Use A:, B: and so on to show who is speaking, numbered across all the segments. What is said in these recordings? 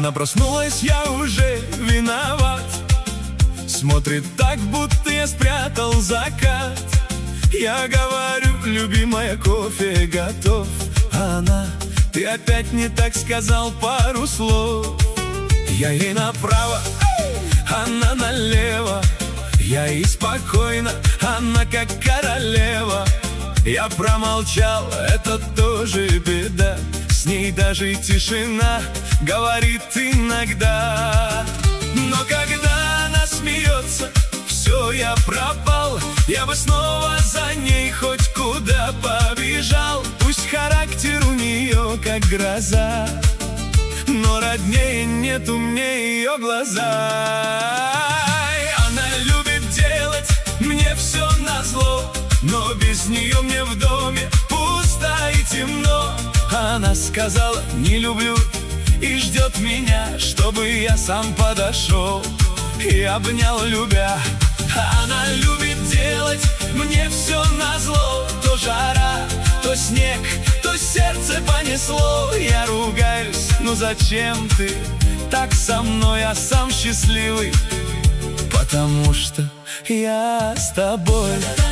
A: Она проснулась, я уже виноват. Смотрит так, будто я спрятал закат. Я говорю: любимая, кофе готов. А она: ты опять не так сказал пару слов. Я ей направо, она налево. Я ей спокойно, она как королева. Я промолчал, это тоже беда. С ней даже тишина говорит иногда. Но когда она смеется, все, я пропал. Я бы снова за ней хоть куда побежал. Пусть характер у нее как гроза, но роднее нету мне ее глаза. Она любит делать мне все назло, но без нее мне в доме пусто и темно. Она сказала: не люблю, и ждет меня, чтобы я сам подошел и обнял, любя. Она любит делать мне все назло. То жара, то снег, то сердце понесло. Я ругаюсь: ну зачем ты так со мной, а сам счастливый? Потому что я с тобой.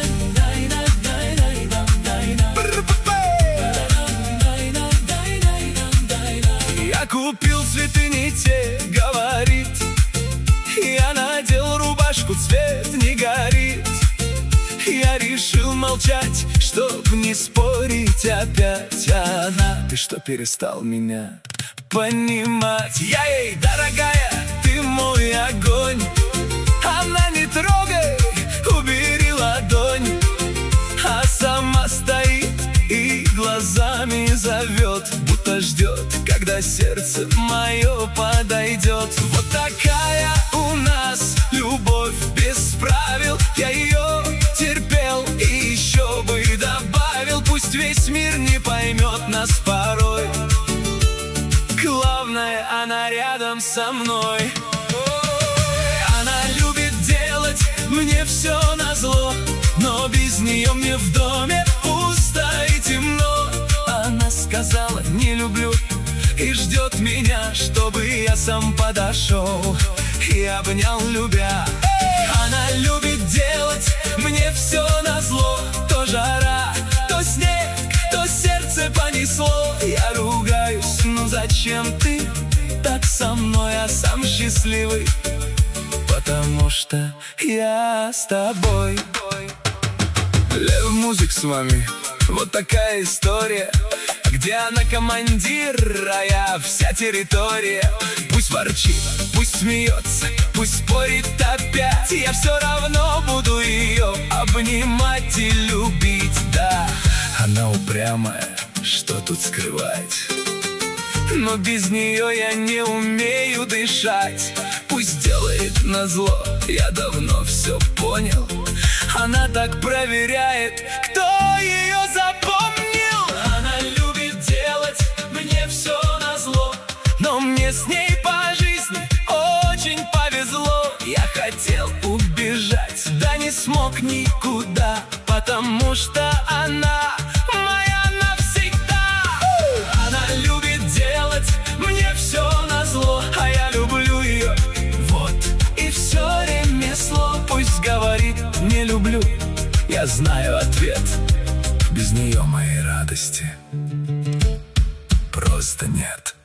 A: Я купил цветы не те, говорит. Я надел рубашку, цвет не горит. Я решил молчать, чтоб не спорить опять. А она: ты что, перестал меня понимать? Я ей: дорогая, ты мой огонь. Она: не трогай, убери ладонь. А сама стоит и глазами зовет, будто ждет, когда сердце мое подойдет. Вот такая у нас любовь без правил. Я ее терпел и еще бы добавил. Пусть весь мир не поймет нас порой, главное, она рядом со мной. Она любит делать мне все назло, но без нее мне в доме пусто и темно. Она сказала: не люблю, и ждет меня, чтобы я сам подошел и обнял, любя. Она любит делать мне все назло. То жара, то снег, то сердце понесло. Я ругаюсь: ну зачем ты так со мной, а сам счастливый? Потому что я с тобой. Лев Музик с вами. Вот такая история, где она командир, а я вся территория. Пусть ворчит, пусть смеется, пусть спорит опять. Я все равно буду ее обнимать и любить, да. Она упрямая, что тут скрывать, но без нее я не умею дышать. Пусть делает назло, я давно все понял. Она так проверяет, кто ее запомнил. Она любит делать мне все назло, но мне с ней по жизни очень повезло. Я хотел убежать, да не смог никуда, потому что она моя навсегда. Она любит делать мне все назло, а я люблю ее, вот и все ремесло. Пусть говорит: не люблю, я знаю ответ. Без нее моей радости просто нет.